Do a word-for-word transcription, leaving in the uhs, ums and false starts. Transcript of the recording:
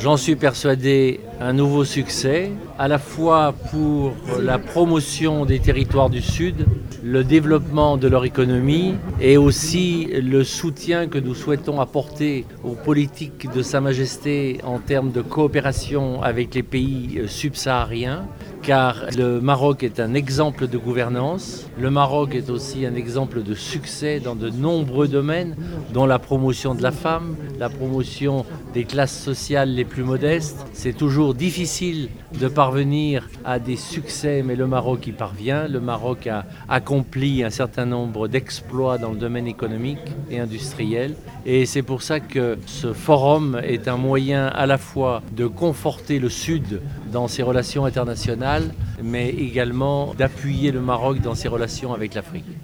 j'en suis persuadé, un nouveau succès, à la fois pour la promotion des territoires du Sud, le développement de leur économie et aussi le soutien que nous souhaitons apporter aux politiques de Sa Majesté en termes de coopération avec les pays subsahariens, car le Maroc est un exemple de gouvernance, le Maroc est aussi un exemple de succès dans de nombreux domaines, dont la promotion de la femme, la promotion des classes sociales les plus modestes. C'est toujours difficile de parvenir à des succès, mais le Maroc y parvient. Le Maroc a accompli un certain nombre d'exploits dans le domaine économique et industriel. Et c'est pour ça que ce forum est un moyen à la fois de conforter le Sud dans ses relations internationales, mais également d'appuyer le Maroc dans ses relations avec l'Afrique.